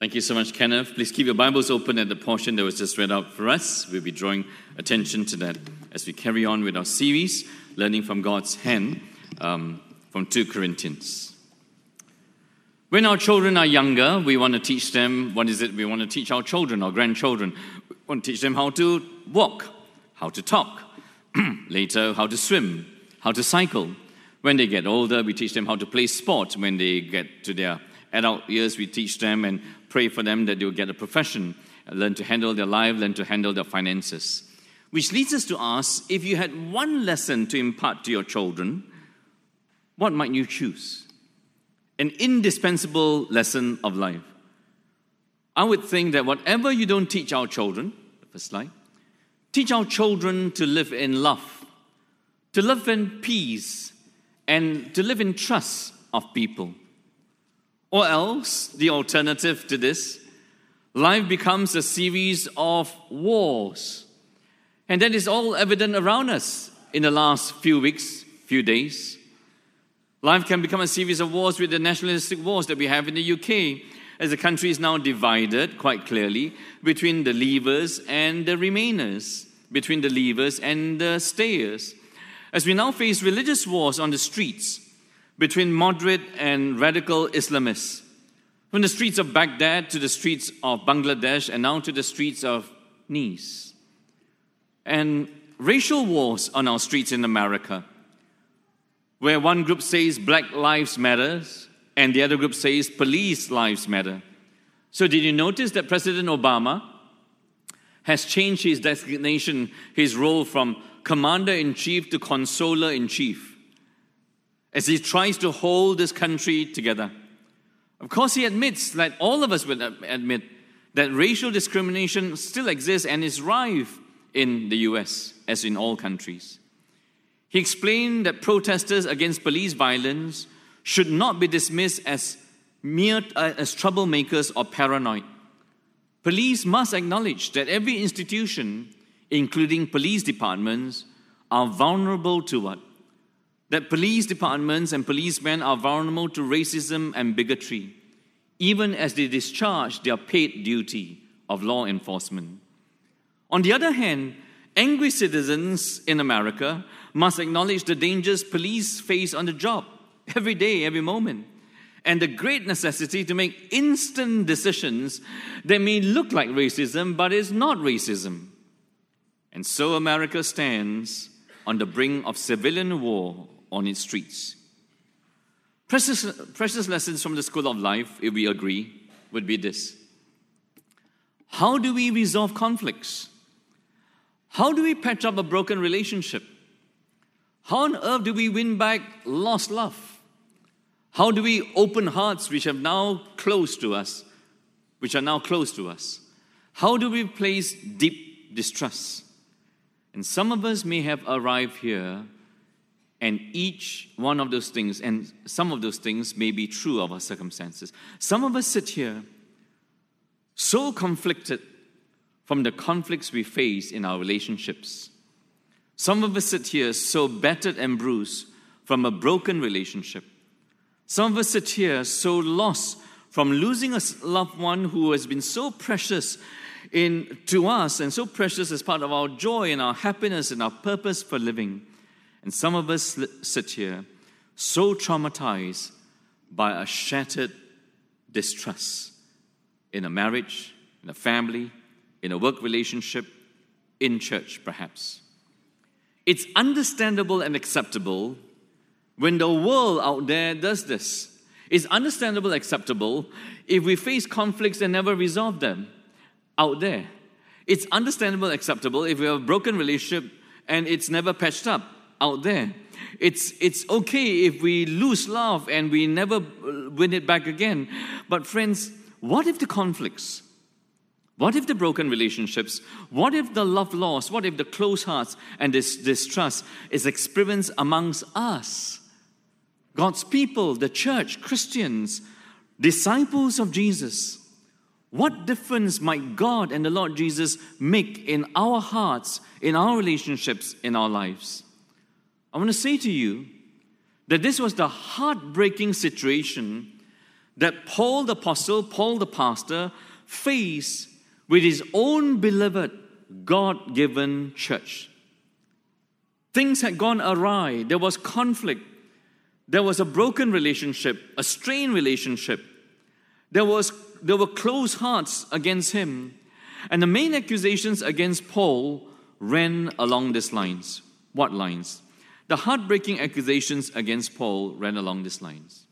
Thank you so much, Kenneth. Please keep your Bibles open at the portion that was just read out for us. We'll be drawing attention to that as we carry on with our series, Learning from God's Hand, from 2 Corinthians. When our children are younger, we want to teach them, what is it we want to teach our children, our grandchildren? We want to teach them how to walk, how to talk, later how to swim, how to cycle. When they get older, we teach them how to play sport. When they get to their adult years, we teach them and pray for them that they will get a profession, learn to handle their life, learn to handle their finances. Which leads us to ask, if you had one lesson to impart to your children, what might you choose? An indispensable lesson of life. I would think that whatever you don't teach our children, the first slide, teach our children to live in love, to live in peace, and to live in trust of people. Or else, the alternative to this, life becomes a series of wars. And that is all evident around us in the last few weeks, few days. Life can become a series of wars with the nationalistic wars that we have in the UK, as the country is now divided quite clearly between the leavers and the remainers, between the leavers and the stayers. As we now face religious wars on the streets, between moderate and radical Islamists, from the streets of Baghdad to the streets of Bangladesh and now to the streets of Nice. And racial wars on our streets in America, where one group says Black Lives Matter and the other group says Police Lives Matter. So did you notice that President Obama has changed his designation, his role from Commander-in-Chief to Consoler-in-Chief, as he tries to hold this country together? Of course, he admits, like all of us would admit, that racial discrimination still exists and is rife in the US, as in all countries. He explained that protesters against police violence should not be dismissed as troublemakers or paranoid. Police must acknowledge that every institution, including police departments, are vulnerable to what? That police departments and policemen are vulnerable to racism and bigotry, even as they discharge their paid duty of law enforcement. On the other hand, angry citizens in America must acknowledge the dangers police face on the job, every day, every moment, and the great necessity to make instant decisions that may look like racism, but is not racism. And so America stands on the brink of civilian war on its streets. Precious lessons from the school of life, if we agree, would be this. How do we resolve conflicts? How do we patch up a broken relationship? How on earth do we win back lost love? How do we open hearts which are now close to us? How do we replace deep distrust? And some of us may have arrived here, and each one of those things, and some of those things may be true of our circumstances. Some of us sit here so conflicted from the conflicts we face in our relationships. Some of us sit here so battered and bruised from a broken relationship. Some of us sit here so lost from losing a loved one who has been so precious to us and so precious as part of our joy and our happiness and our purpose for living. And some of us sit here so traumatized by a shattered distrust in a marriage, in a family, in a work relationship, in church perhaps. It's understandable and acceptable when the world out there does this. It's understandable and acceptable if we face conflicts and never resolve them out there. It's understandable and acceptable if we have a broken relationship and it's never patched up out there. It's okay if we lose love and we never win it back again. But friends, what if the conflicts? What if the broken relationships? What if the love lost? What if the closed hearts and this distrust is experienced amongst us? God's people, the church, Christians, disciples of Jesus. What difference might God and the Lord Jesus make in our hearts, in our relationships, in our lives? I want to say to you that this was the heartbreaking situation that Paul the apostle, Paul the pastor, faced with his own beloved, God-given church. Things had gone awry. There was conflict. There was a broken relationship, a strained relationship. There were closed hearts against him. And the main accusations against Paul ran along these lines. What lines? The heartbreaking accusations against Paul ran along these lines.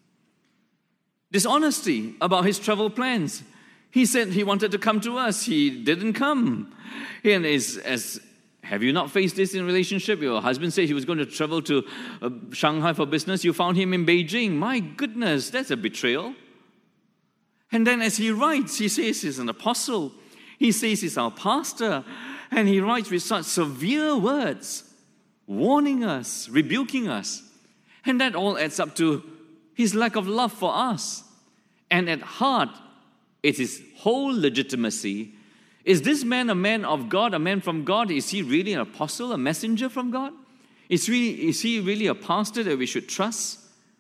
Dishonesty about his travel plans. He said he wanted to come to us. He didn't come. And have you not faced this in a relationship? Your husband said he was going to travel to Shanghai for business. You found him in Beijing. My goodness, that's a betrayal. And then as he writes, he says he's an apostle. He says he's our pastor. And he writes with such severe words, warning us, rebuking us. And that all adds up to his lack of love for us. And at heart, it's his whole legitimacy. Is this man a man of God, a man from God? Is he really an apostle, a messenger from God? Is he really a pastor that we should trust?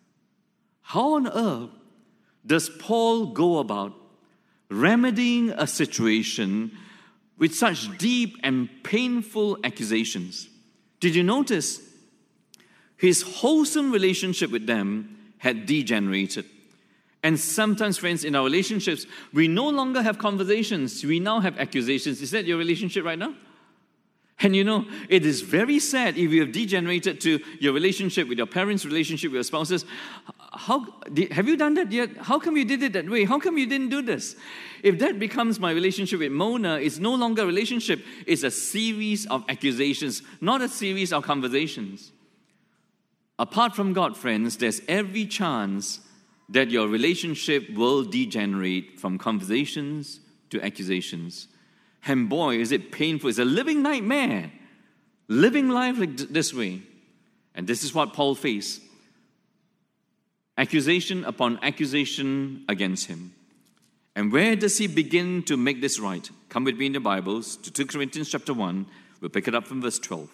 How on earth does Paul go about remedying a situation with such deep and painful accusations? Did you notice? His wholesome relationship with them had degenerated. And sometimes, friends, in our relationships, we no longer have conversations. We now have accusations. Is that your relationship right now? And you know, it is very sad if you have degenerated to your relationship with your parents, relationship with your spouses. Have you done that yet? How come you did it that way? How come you didn't do this? If that becomes my relationship with Mona, it's no longer a relationship. It's a series of accusations, not a series of conversations. Apart from God, friends, there's every chance that your relationship will degenerate from conversations to accusations. And boy, is it painful. It's a living nightmare. Living life like this way. And this is what Paul faced. Accusation upon accusation against him. And where does he begin to make this right? Come with me in the Bibles to 2 Corinthians chapter 1. We'll pick it up from verse 12.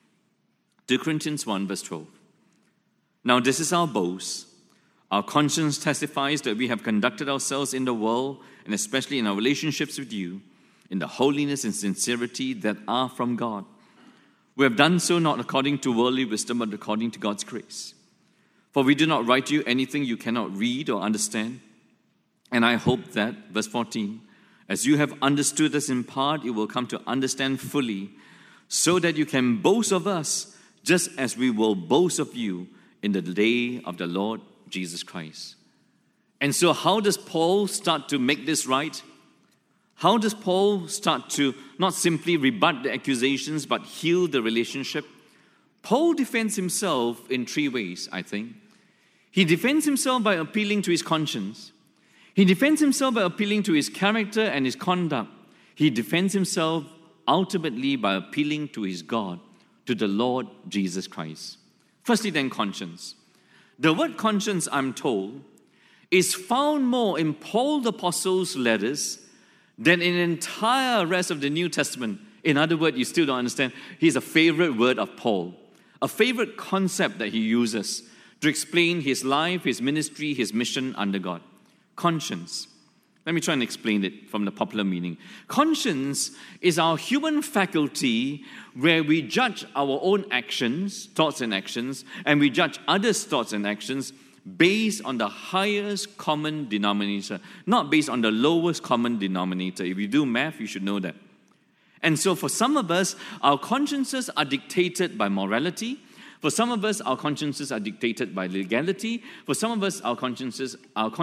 2 Corinthians 1 verse 12. Now this is our boast. Our conscience testifies that we have conducted ourselves in the world, and especially in our relationships with you, in the holiness and sincerity that are from God. We have done so not according to worldly wisdom, but according to God's grace. For we do not write to you anything you cannot read or understand. And I hope that, verse 14, as you have understood us in part, you will come to understand fully, so that you can boast of us, just as we will boast of you in the day of the Lord Jesus Christ. And so how does Paul start to make this right? How does Paul start to not simply rebut the accusations, but heal the relationship? Paul defends himself in three ways, I think. He defends himself by appealing to his conscience. He defends himself by appealing to his character and his conduct. He defends himself ultimately by appealing to his God, to the Lord Jesus Christ. Firstly, then, conscience. The word conscience, I'm told, is found more in Paul the Apostle's letters than in the entire rest of the New Testament. In other words, you still don't understand. He's a favorite word of Paul, a favorite concept that he uses to explain his life, his ministry, his mission under God. Conscience. Let me try and explain it from the popular meaning. Conscience is our human faculty where we judge our own actions, thoughts and actions, and we judge others' thoughts and actions based on the highest common denominator, not based on the lowest common denominator. If you do math, you should know that. And so for some of us, our consciences are dictated by morality. For some of us, our consciences are dictated by legality. For some of us, our conscience is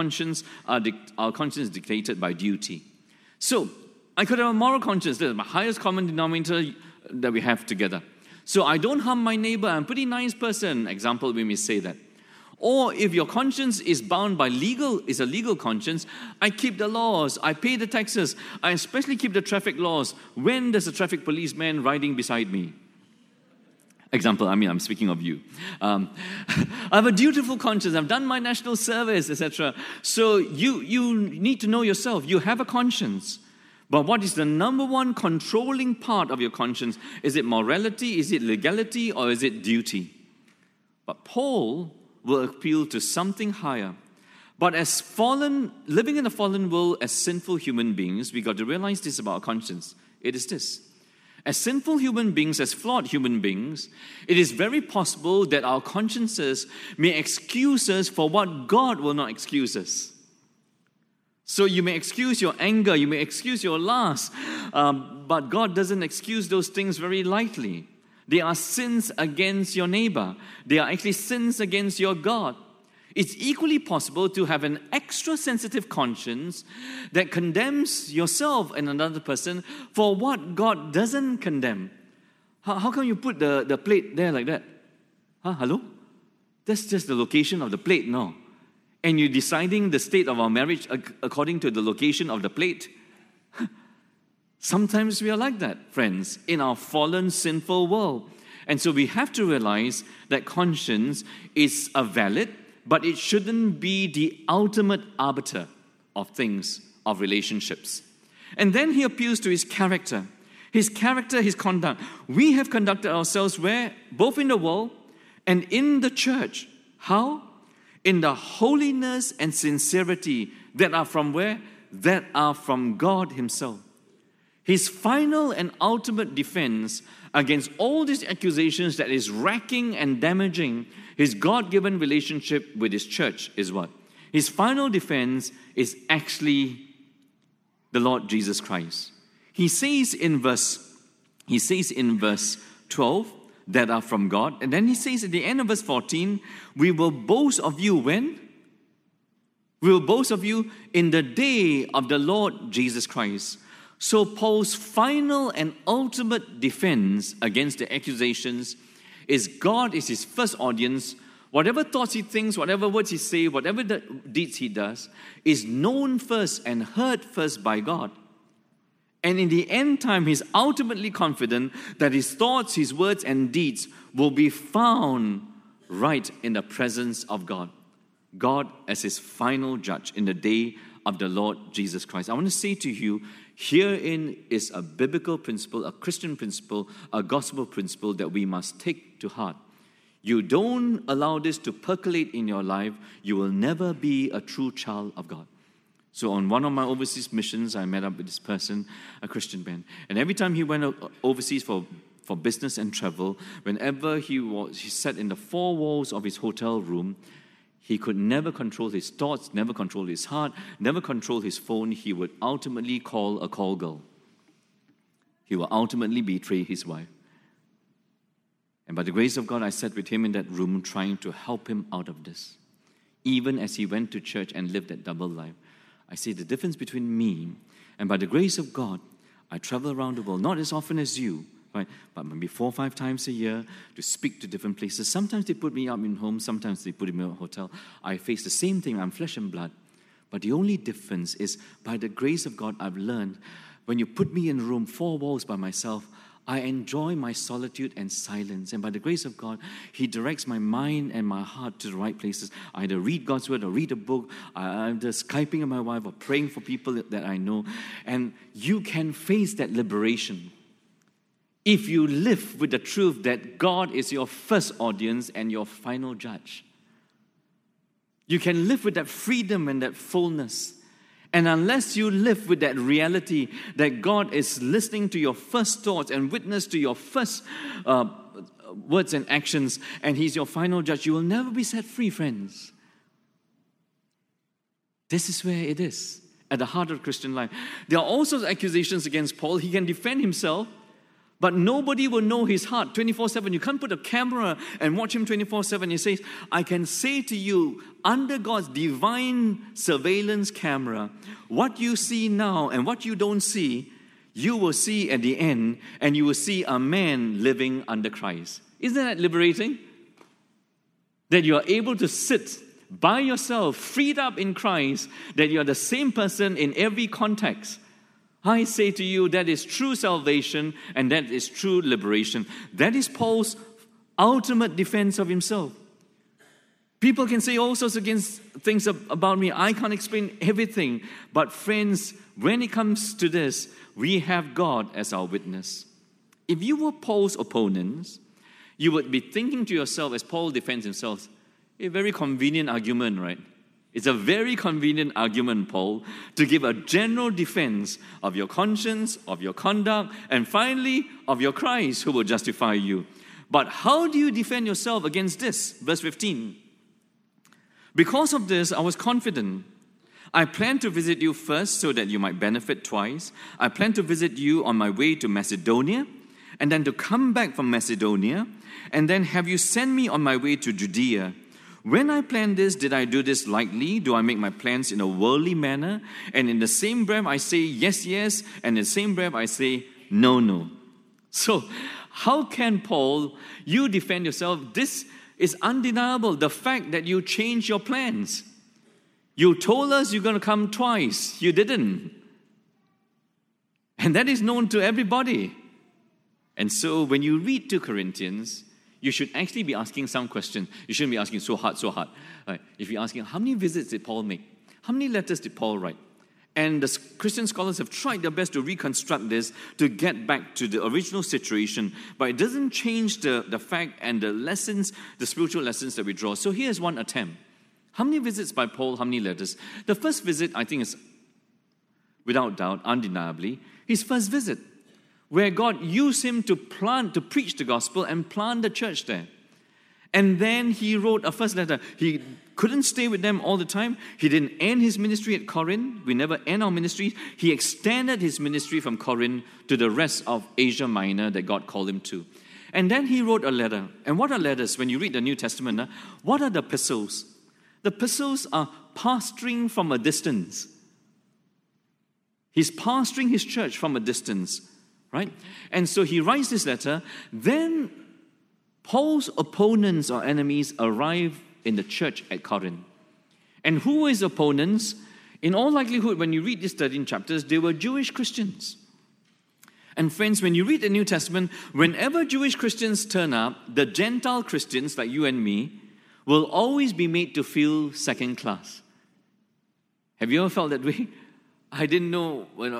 dictated by duty. So, I could have a moral conscience. That's my highest common denominator that we have together. So, I don't harm my neighbor. I'm a pretty nice person. Example, we may say that. Or if your conscience is bound by a legal conscience, I keep the laws, I pay the taxes, I especially keep the traffic laws. When there's a traffic policeman riding beside me? Example, I'm speaking of you. I have a dutiful conscience. I've done my national service, etc. So you need to know yourself. You have a conscience. But what is the number one controlling part of your conscience? Is it morality? Is it legality? Or is it duty? But Paul will appeal to something higher. But living in a fallen world as sinful human beings, we got to realize this about our conscience. It is this. As sinful human beings, as flawed human beings, it is very possible that our consciences may excuse us for what God will not excuse us. So you may excuse your anger, you may excuse your lust, but God doesn't excuse those things very lightly. They are sins against your neighbor. They are actually sins against your God. It's equally possible to have an extra sensitive conscience that condemns yourself and another person for what God doesn't condemn. How come you put the plate there like that? Hello? That's just the location of the plate, no? And you're deciding the state of our marriage according to the location of the plate? Sometimes we are like that, friends, in our fallen, sinful world. And so we have to realize that conscience is a valid, but it shouldn't be the ultimate arbiter of things, of relationships. And then he appeals to his character, his conduct. We have conducted ourselves where? Both in the world and in the church. How? In the holiness and sincerity that are from where? That are from God himself. His final and ultimate defense against all these accusations that is wrecking and damaging his God-given relationship with his church is what? His final defense is actually the Lord Jesus Christ. He says in verse 12 that are from God, and then he says at the end of verse 14, we will boast of you when? We will boast of you in the day of the Lord Jesus Christ. So Paul's final and ultimate defense against the accusations is God is his first audience. Whatever thoughts he thinks, whatever words he says, whatever the deeds he does, is known first and heard first by God. And in the end time, he's ultimately confident that his thoughts, his words, and deeds will be found right in the presence of God. God as his final judge in the day of the Lord Jesus Christ. I want to say to you, herein is a biblical principle, a Christian principle, a gospel principle that we must take to heart. You don't allow this to percolate in your life, you will never be a true child of God. So on one of my overseas missions, I met up with this person, a Christian man. And every time he went overseas for business and travel, whenever he sat in the four walls of his hotel room, he could never control his thoughts, never control his heart, never control his phone. He would ultimately call a call girl. He will ultimately betray his wife. And by the grace of God, I sat with him in that room trying to help him out of this. Even as he went to church and lived that double life. I see the difference between me and by the grace of God, I travel around the world, not as often as you, right? But maybe 4 or 5 times a year to speak to different places. Sometimes they put me up in home, sometimes they put me in a hotel. I face the same thing, I'm flesh and blood. But the only difference is by the grace of God, I've learned when you put me in a room, 4 walls by myself, I enjoy my solitude and silence. And by the grace of God, he directs my mind and my heart to the right places. I either read God's word or read a book. I'm just Skyping with my wife or praying for people that I know. And you can face that liberation if you live with the truth that God is your first audience and your final judge. You can live with that freedom and that fullness. And unless you live with that reality that God is listening to your first thoughts and witness to your first words and actions, and he's your final judge, you will never be set free, friends. This is where it is, at the heart of Christian life. There are also accusations against Paul. He can defend himself, but nobody will know his heart 24/7. You can't put a camera and watch him 24/7. He says, I can say to you, under God's divine surveillance camera, what you see now and what you don't see, you will see at the end, and you will see a man living under Christ. Isn't that liberating? That you are able to sit by yourself, freed up in Christ, that you are the same person in every context. I say to you, that is true salvation and that is true liberation. That is Paul's ultimate defense of himself. People can say all sorts of things about me. I can't explain everything. But friends, when it comes to this, we have God as our witness. If you were Paul's opponents, you would be thinking to yourself as Paul defends himself, a very convenient argument, right? It's a very convenient argument, Paul, to give a general defense of your conscience, of your conduct, and finally, of your Christ who will justify you. But how do you defend yourself against this? Verse 15. Because of this, I was confident. I planned to visit you first so that you might benefit twice. I planned to visit you on my way to Macedonia, and then to come back from Macedonia, and then have you send me on my way to Judea. When I planned this, did I do this lightly? Do I make my plans in a worldly manner? And in the same breath I say yes, yes, and in the same breath I say no, no. So, how can Paul, you defend yourself? This is undeniable, the fact that you changed your plans. You told us you're going to come twice. You didn't. And that is known to everybody. And so when you read 2 Corinthians, you should actually be asking some question. You shouldn't be asking so hard. Right? If you're asking, how many visits did Paul make? How many letters did Paul write? And the Christian scholars have tried their best to reconstruct this to get back to the original situation, but it doesn't change the fact and the lessons, the spiritual lessons that we draw. So here's one attempt. How many visits by Paul? How many letters? The first visit, I think, is without doubt, undeniably, his first visit, where God used him to preach the gospel and plant the church there. And then he wrote a first letter. He couldn't stay with them all the time. He didn't end his ministry at Corinth. We never end our ministry. He extended his ministry from Corinth to the rest of Asia Minor that God called him to. And then he wrote a letter. And what are letters? When you read the New Testament, what are the epistles? The epistles are pastoring from a distance. He's pastoring his church from a distance, right? And so he writes this letter. Then Paul's opponents or enemies arrive in the church at Corinth. And who is opponents? In all likelihood, when you read these 13 chapters, they were Jewish Christians. And friends, when you read the New Testament, whenever Jewish Christians turn up, the Gentile Christians like you and me will always be made to feel second class. Have you ever felt that way? I didn't know when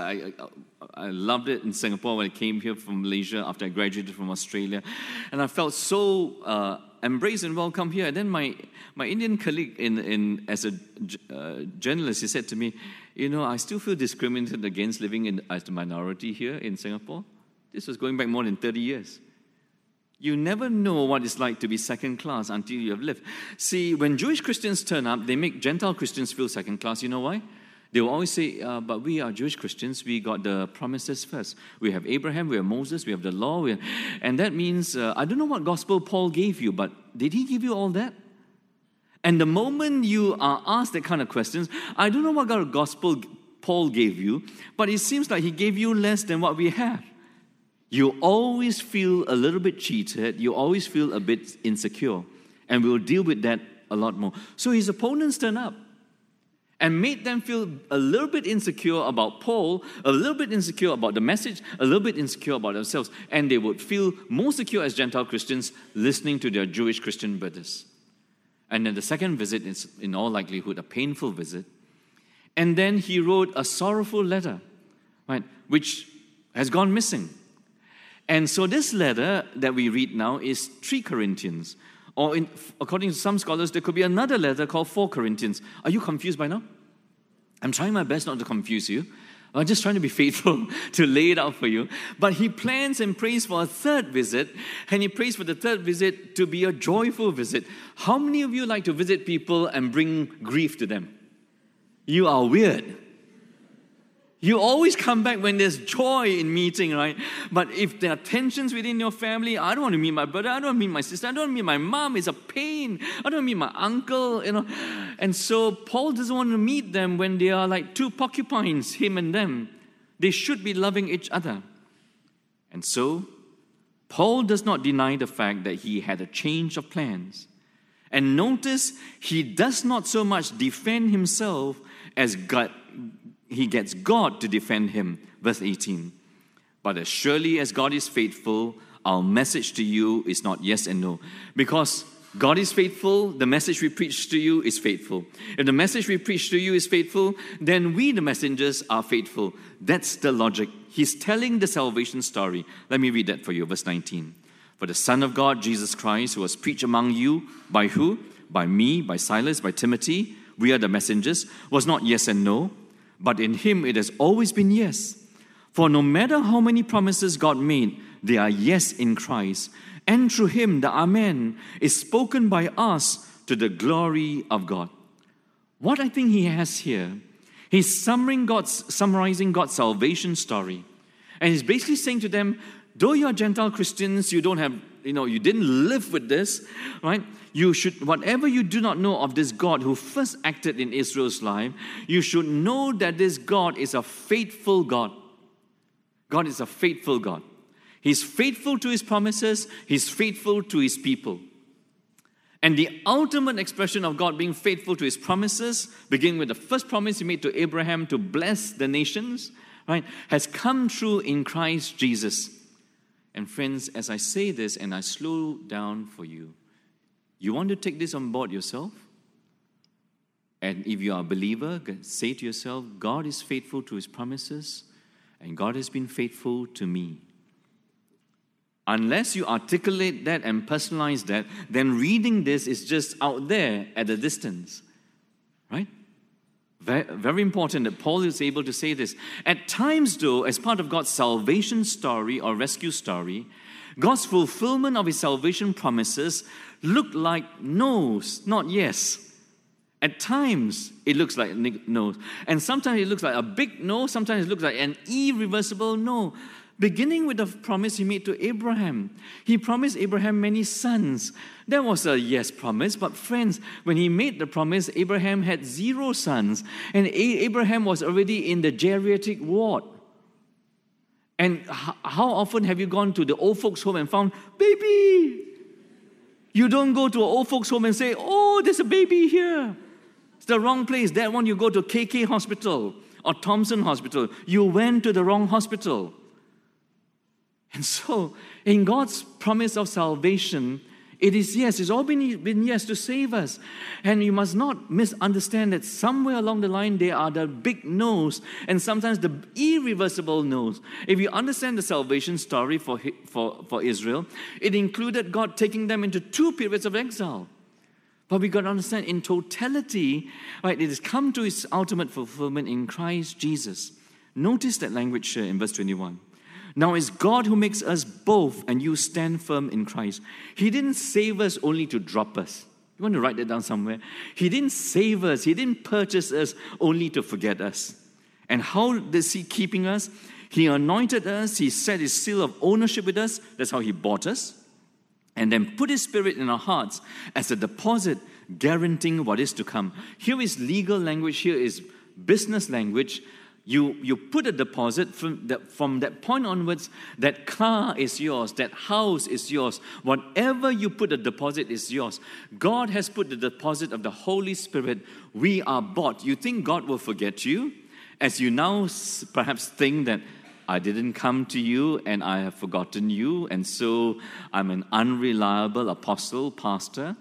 I loved it in Singapore when I came here from Malaysia after I graduated from Australia, and I felt so embraced and welcome here. And then my Indian colleague as a journalist, he said to me, I still feel discriminated against living as a minority here in Singapore. This was going back more than 30 years. You never know what it's like to be second class until you have lived. See, when Jewish Christians turn up, they make Gentile Christians feel second class. You know why? They will always say, but we are Jewish Christians, we got the promises first. We have Abraham, we have Moses, we have the law. And that means, I don't know what gospel Paul gave you, but did he give you all that? And the moment you are asked that kind of questions, I don't know what kind of gospel Paul gave you, but it seems like he gave you less than what we have. You always feel a little bit cheated, you always feel a bit insecure. And we'll deal with that a lot more. So his opponents turn up and made them feel a little bit insecure about Paul, a little bit insecure about the message, a little bit insecure about themselves. And they would feel more secure as Gentile Christians listening to their Jewish Christian brothers. And then the second visit is, in all likelihood, a painful visit. And then he wrote a sorrowful letter, right, which has gone missing. And so this letter that we read now is 3 Corinthians. Or according to some scholars, there could be another letter called 4 Corinthians. Are you confused by now? I'm trying my best not to confuse you. I'm just trying to be faithful to lay it out for you. But he plans and prays for a third visit, and he prays for the third visit to be a joyful visit. How many of you like to visit people and bring grief to them? You are weird. You always come back when there's joy in meeting, right? But if there are tensions within your family, I don't want to meet my brother, I don't want to meet my sister, I don't want to meet my mom, it's a pain. I don't want to meet my uncle, And so Paul doesn't want to meet them when they are like two porcupines, him and them. They should be loving each other. And so, Paul does not deny the fact that he had a change of plans. And notice, he does not so much defend himself as he gets God to defend him. Verse 18. But as surely as God is faithful, our message to you is not yes and no. Because God is faithful, the message we preach to you is faithful. If the message we preach to you is faithful, then we, the messengers, are faithful. That's the logic. He's telling the salvation story. Let me read that for you. Verse 19. For the Son of God, Jesus Christ, who was preached among you, by who? By me, by Silas, by Timothy, we are the messengers, was not yes and no, but in him it has always been yes. For no matter how many promises God made, they are yes in Christ. And through him, the Amen is spoken by us to the glory of God. What I think he has here, he's summarizing God's salvation story. And he's basically saying to them, though you are Gentile Christians, you don't have, you didn't live with this, right? You should, whatever you do not know of this God who first acted in Israel's life, you should know that this God is a faithful God. God is a faithful God. He's faithful to his promises. He's faithful to his people. And the ultimate expression of God being faithful to his promises, beginning with the first promise he made to Abraham to bless the nations, right, has come true in Christ Jesus. And friends, as I say this and I slow down for you, you want to take this on board yourself? And if you are a believer, say to yourself, God is faithful to his promises, and God has been faithful to me. Unless you articulate that and personalize that, then reading this is just out there at a distance. Right? Very, very important that Paul is able to say this. At times, though, as part of God's salvation story or rescue story, God's fulfillment of his salvation promises look like no's, not yes. At times, it looks like no. And sometimes it looks like a big no. Sometimes it looks like an irreversible no. Beginning with the promise he made to Abraham. He promised Abraham many sons. That was a yes promise. But friends, when he made the promise, Abraham had 0 sons. And Abraham was already in the geriatric ward. And how often have you gone to the old folks' home and found, baby? You don't go to an old folks' home and say, oh, there's a baby here. It's the wrong place. That one you go to KK Hospital or Thompson Hospital. You went to the wrong hospital. And so, in God's promise of salvation, it is yes. It's all been yes to save us. And you must not misunderstand that somewhere along the line there are the big no's and sometimes the irreversible no's. If you understand the salvation story for Israel, it included God taking them into 2 periods of exile. But we got to understand in totality, right, it has come to its ultimate fulfillment in Christ Jesus. Notice that language here in verse 21. Now it's God who makes us both, and you stand firm in Christ. He didn't save us only to drop us. You want to write that down somewhere? He didn't save us. He didn't purchase us only to forget us. And how is he keeping us? He anointed us. He set his seal of ownership with us. That's how he bought us. And then put his spirit in our hearts as a deposit guaranteeing what is to come. Here is legal language. Here is business language. You put a deposit from that point onwards, that car is yours, that house is yours. Whatever you put a deposit is yours. God has put the deposit of the Holy Spirit. We are bought. You think God will forget you? As you now perhaps think that I didn't come to you and I have forgotten you, and so I'm an unreliable apostle, pastor.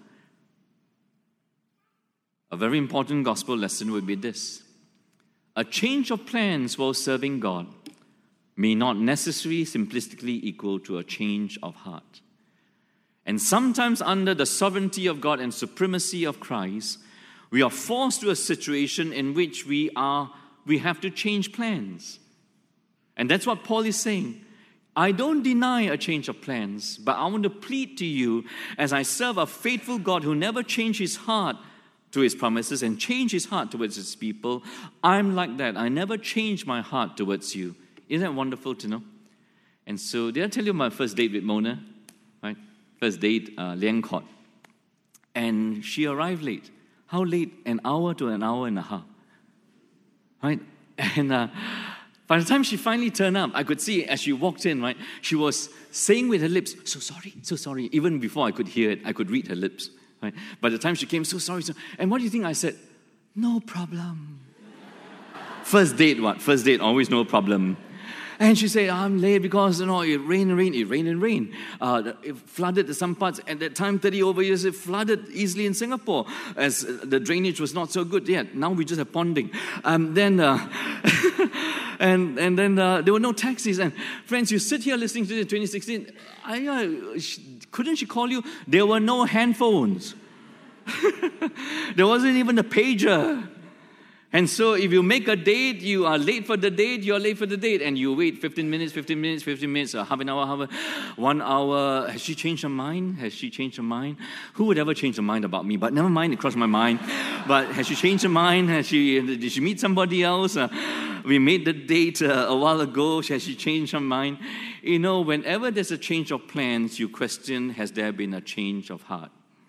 A very important gospel lesson would be this. A change of plans while serving God may not necessarily simplistically equal to a change of heart. And sometimes under the sovereignty of God and supremacy of Christ, we are forced to a situation in which we have to change plans. And that's what Paul is saying. I don't deny a change of plans, but I want to plead to you as I serve a faithful God who never changed his heart to his promises and change his heart towards his people. I'm like that. I never change my heart towards you. Isn't that wonderful to know? And so, did I tell you my first date with Mona? Right? First date, Liang Court. And she arrived late. How late? An hour to an hour and a half. Right? And by the time she finally turned up, I could see as she walked in, right, she was saying with her lips, so sorry. Even before I could hear it, I could read her lips. Right? By the time she came, so sorry. And what do you think I said? No problem. First date, what? First date, always no problem. And she said, I'm late because, it rained. It flooded in some parts. At that time, 30 over years, it flooded easily in Singapore as the drainage was not so good yet. Now we just have ponding. Then there were no taxis. And friends, you sit here listening to this in 2016. Couldn't she call you? There were no handphones. There wasn't even a pager. And so if you make a date, you are late for the date, you're late for the date. And you wait 15 minutes, or half an hour, 1 hour. Has she changed her mind? Has she changed her mind? Who would ever change her mind about me? But never mind, it crossed my mind. But has she changed her mind? Did she meet somebody else? We made the date a while ago. Has she changed her mind? You know, whenever there's a change of plans, you question, has there been a change of heart?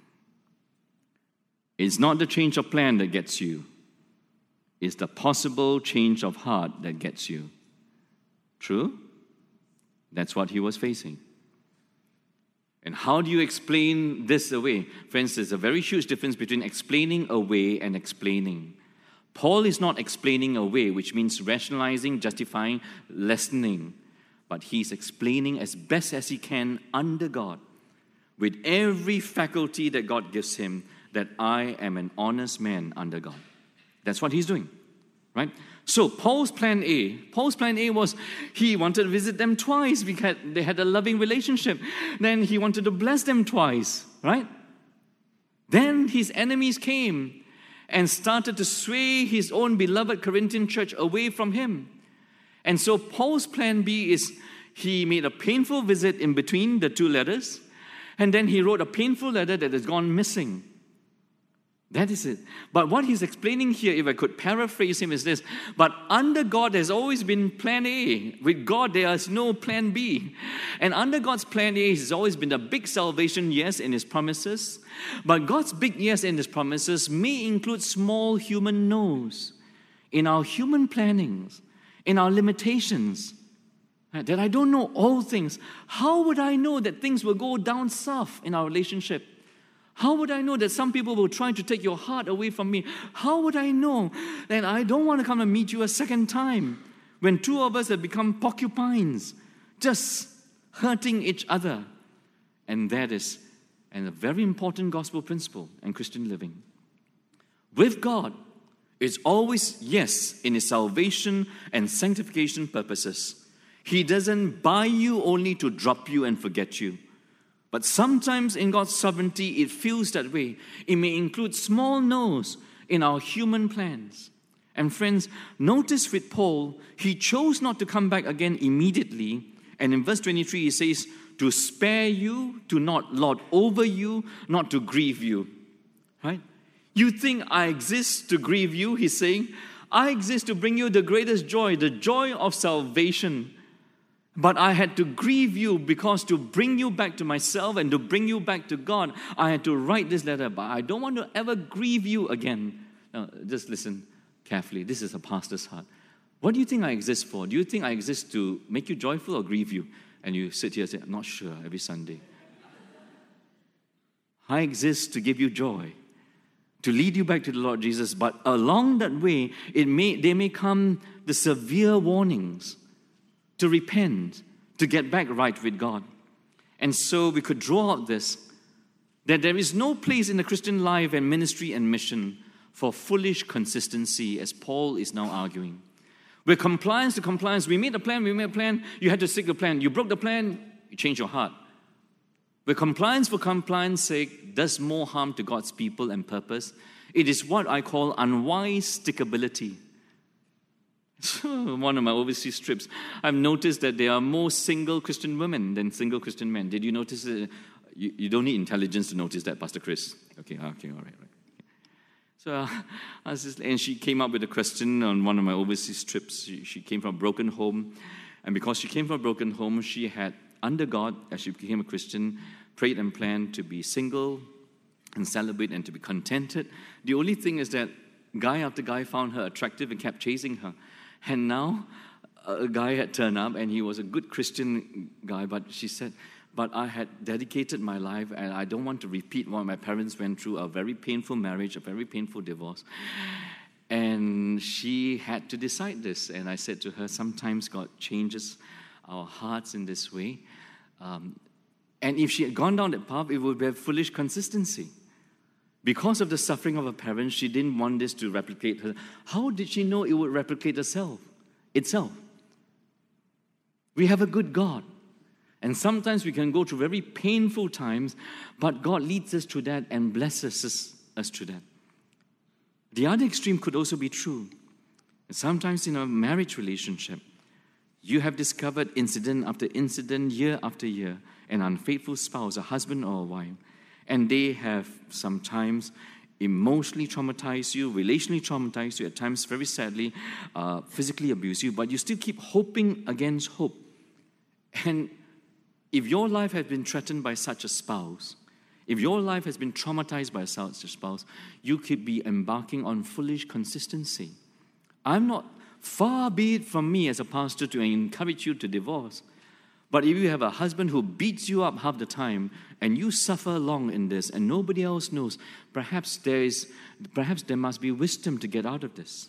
It's not the change of plan that gets you. It's the possible change of heart that gets you. True? That's what he was facing. And how do you explain this away? Friends, there's a very huge difference between explaining away and explaining. Paul is not explaining away, which means rationalizing, justifying, lessening. But he's explaining as best as he can under God, with every faculty that God gives him, that I am an honest man under God. That's what he's doing, right? So Paul's plan A was he wanted to visit them twice because they had a loving relationship. Then he wanted to bless them twice, right? Then his enemies came and started to sway his own beloved Corinthian church away from him. And so Paul's plan B is he made a painful visit in between the two letters, and then he wrote a painful letter that has gone missing. That is it. But what he's explaining here, if I could paraphrase him, is this. But under God, there's always been plan A. With God, there is no plan B. And under God's plan A, has always been a big salvation, yes, in his promises. But God's big yes in his promises may include small human no's in our human plannings, in our limitations. That I don't know all things. How would I know that things will go down south in our relationship? How would I know that some people will try to take your heart away from me? How would I know that I don't want to come and meet you a second time when two of us have become porcupines, just hurting each other? And that is a very important gospel principle in Christian living. With God, it's always yes in his salvation and sanctification purposes. He doesn't buy you only to drop you and forget you. But sometimes in God's sovereignty, it feels that way. It may include small no's in our human plans. And friends, notice with Paul, he chose not to come back again immediately. And in verse 23, he says, to spare you, to not lord over you, not to grieve you. Right? You think I exist to grieve you, he's saying. I exist to bring you the greatest joy, the joy of salvation. But I had to grieve you because to bring you back to myself and to bring you back to God, I had to write this letter. But I don't want to ever grieve you again. Now, just listen carefully. This is a pastor's heart. What do you think I exist for? Do you think I exist to make you joyful or grieve you? And you sit here and say, I'm not sure, every Sunday. I exist to give you joy, to lead you back to the Lord Jesus. But along that way, there may come the severe warnings to repent, to get back right with God. And so we could draw out this, that there is no place in the Christian life and ministry and mission for foolish consistency, as Paul is now arguing. With compliance to compliance, we made a plan, you had to stick the plan. You broke the plan, you change your heart. With compliance for compliance sake does more harm to God's people and purpose. It is what I call unwise stickability. One of my overseas trips, I've noticed that there are more single Christian women than single Christian men. Did you notice it? You don't need intelligence to notice that, Pastor Chris. Okay, all right. So and she came up with a question on one of my overseas trips. She came from a broken home. And because she came from a broken home, she had, under God, as she became a Christian, prayed and planned to be single and celebrate and to be contented. The only thing is that guy after guy found her attractive and kept chasing her. And now a guy had turned up and he was a good Christian guy, but she said, but I had dedicated my life and I don't want to repeat what my parents went through, a very painful marriage, a very painful divorce. And she had to decide this. And I said to her, sometimes God changes our hearts in this way. And if she had gone down that path, it would be a foolish consistency. Because of the suffering of her parents, she didn't want this to replicate her. How did she know it would replicate itself? We have a good God. And sometimes we can go through very painful times, but God leads us through that and blesses us us through that. The other extreme could also be true. Sometimes in a marriage relationship, you have discovered incident after incident, year after year, an unfaithful spouse, a husband or a wife, and they have sometimes emotionally traumatized you, relationally traumatized you, at times very sadly, physically abused you, but you still keep hoping against hope. And if your life has been threatened by such a spouse, if your life has been traumatized by such a spouse, you could be embarking on foolish consistency. Far be it from me as a pastor to encourage you to divorce. But if you have a husband who beats you up half the time and you suffer along in this and nobody else knows, perhaps there must be wisdom to get out of this.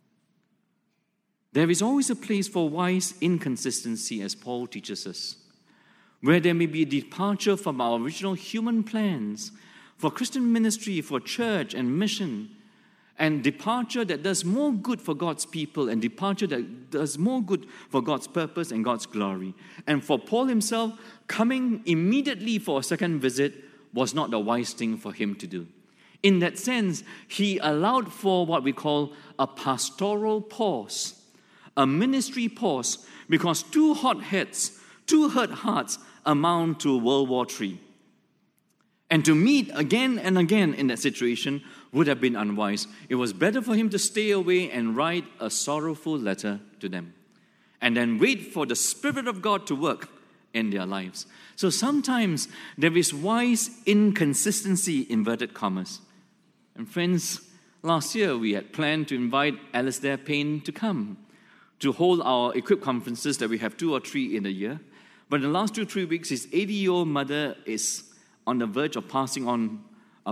There is always a place for wise inconsistency, as Paul teaches us, where there may be a departure from our original human plans for Christian ministry, for church and mission, and departure that does more good for God's people and departure that does more good for God's purpose and God's glory. And for Paul himself, coming immediately for a second visit was not the wise thing for him to do. In that sense, he allowed for what we call a pastoral pause, a ministry pause, because two hot heads, two hurt hearts amount to World War III. And to meet again and again in that situation would have been unwise. It was better for him to stay away and write a sorrowful letter to them, and then wait for the Spirit of God to work in their lives. So sometimes there is wise inconsistency, inverted commas. And friends, last year we had planned to invite Alistair Payne to come to hold our equip conferences that we have 2 or 3 in a year. But in the last 2-3 weeks, his 80-year-old mother is on the verge of passing on.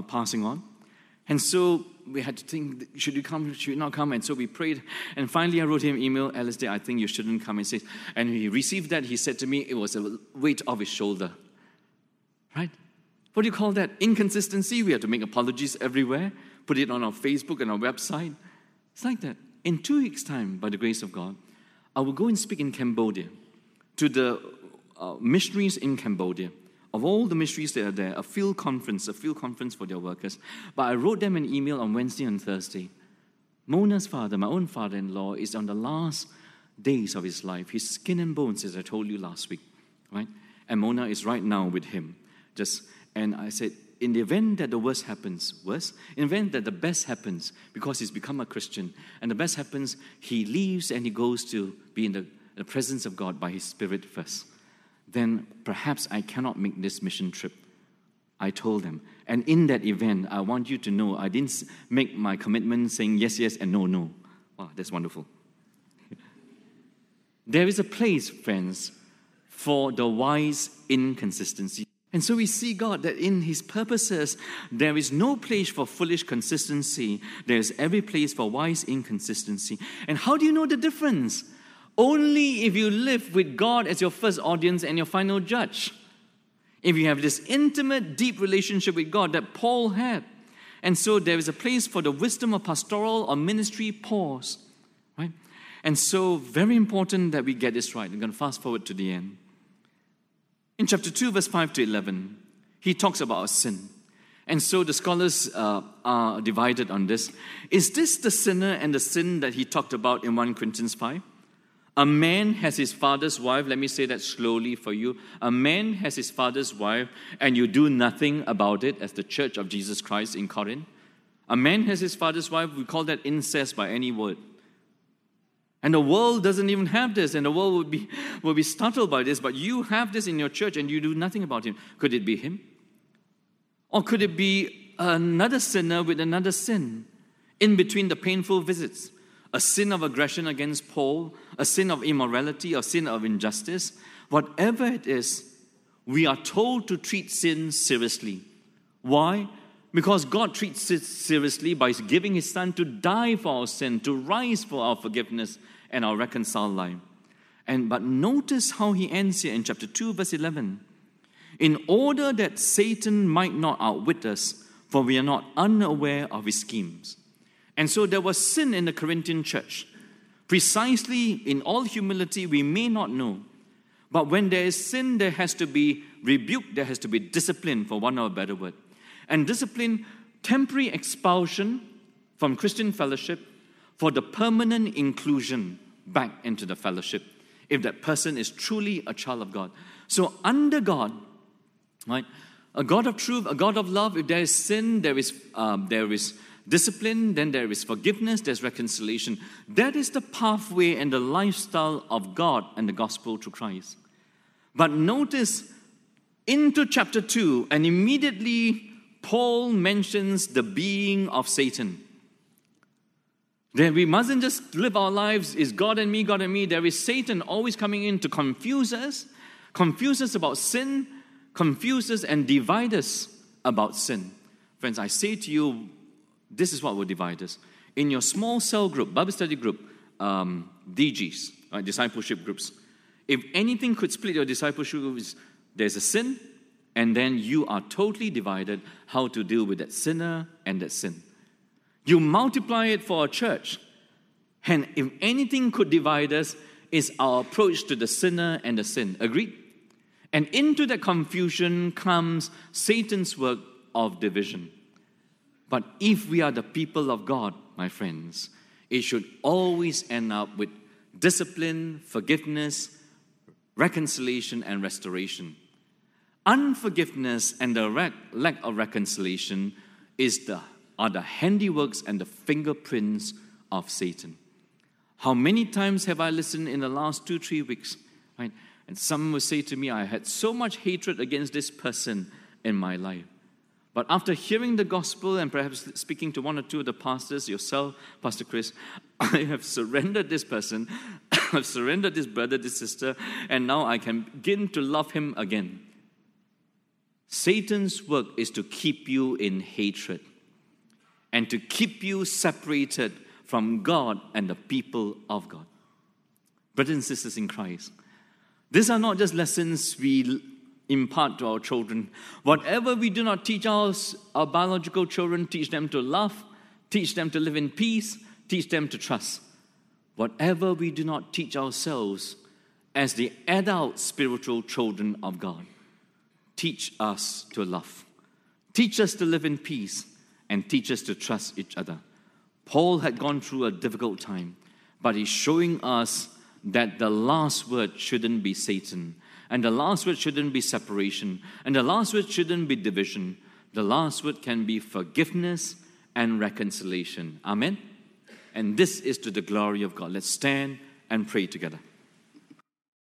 And so we had to think, should you come, should you not come? And so we prayed. And finally I wrote him an email, Alistair, I think you shouldn't come. And he received that. He said to me, it was a weight off his shoulder. Right? What do you call that? Inconsistency. We had to make apologies everywhere, put it on our Facebook and our website. It's like that. In 2 weeks' time, by the grace of God, I will go and speak in Cambodia to the missionaries in Cambodia. Of all the missionaries that are there, a field conference for their workers. But I wrote them an email on Wednesday and Thursday. Mona's father, my own father-in-law, is on the last days of his life. His skin and bones, as I told you last week, right? And Mona is right now with him. And I said, in the event that the worst happens, in the event that the best happens, because he's become a Christian, and the best happens, he leaves and he goes to be in the presence of God by his Spirit first. Then perhaps I cannot make this mission trip. I told them. And in that event, I want you to know I didn't make my commitment saying yes, yes, and no, no. Wow, that's wonderful. There is a place, friends, for the wise inconsistency. And so we see God that in his purposes, there is no place for foolish consistency. There is every place for wise inconsistency. And how do you know the difference? Only if you live with God as your first audience and your final judge. If you have this intimate, deep relationship with God that Paul had. And so there is a place for the wisdom of pastoral or ministry pause. Right? And so very important that we get this right. I'm going to fast forward to the end. In chapter 2, verse 5 to 11, he talks about a sin. And so the scholars are divided on this. Is this the sinner and the sin that he talked about in 1 Corinthians 5? A man has his father's wife. Let me say that slowly for you. A man has his father's wife, and you do nothing about it, as the Church of Jesus Christ in Corinth. A man has his father's wife. We call that incest by any word. And the world doesn't even have this, and the world will be startled by this. But you have this in your church, and you do nothing about him. Could it be him? Or could it be another sinner with another sin in between the painful visits? A sin of aggression against Paul, a sin of immorality, a sin of injustice. Whatever it is, we are told to treat sin seriously. Why? Because God treats it seriously by giving his Son to die for our sin, to rise for our forgiveness and our reconciled life. But notice how he ends here in chapter 2, verse 11. In order that Satan might not outwit us, for we are not unaware of his schemes. And so there was sin in the Corinthian church. Precisely, in all humility, we may not know. But when there is sin, there has to be rebuke, there has to be discipline, for want of a better word. And discipline temporary expulsion from Christian fellowship for the permanent inclusion back into the fellowship if that person is truly a child of God. So under God, right, a God of truth, a God of love, if there is sin, there is discipline, then there is forgiveness, there's reconciliation. That is the pathway and the lifestyle of God and the gospel through Christ. But notice into chapter 2, and immediately Paul mentions the being of Satan. Then we mustn't just live our lives, is God and me, God and me. There is Satan always coming in to confuse us about sin, confuse us and divide us about sin. Friends, I say to you, this is what will divide us. In your small cell group, Bible study group, DGs, right, discipleship groups, if anything could split your discipleship groups, there's a sin, and then you are totally divided how to deal with that sinner and that sin. You multiply it for a church, and if anything could divide us, is our approach to the sinner and the sin. Agreed? And into that confusion comes Satan's work of division. But if we are the people of God, my friends, it should always end up with discipline, forgiveness, reconciliation, and restoration. Unforgiveness and the lack of reconciliation are the handiworks and the fingerprints of Satan. How many times have I listened in the last 2-3 weeks, right? And some will say to me, I had so much hatred against this person in my life. But after hearing the gospel and perhaps speaking to one or two of the pastors, yourself, Pastor Chris, I have surrendered this person, I've surrendered this brother, this sister, and now I can begin to love him again. Satan's work is to keep you in hatred and to keep you separated from God and the people of God. Brothers and sisters in Christ, these are not just lessons we impart to our children. Whatever we do not teach our biological children, teach them to love, teach them to live in peace, teach them to trust. Whatever we do not teach ourselves as the adult spiritual children of God, teach us to love, teach us to live in peace, and teach us to trust each other. Paul had gone through a difficult time, but he's showing us that the last word shouldn't be Satan, and the last word shouldn't be separation, and the last word shouldn't be division. The last word can be forgiveness and reconciliation. Amen? And this is to the glory of God. Let's stand and pray together.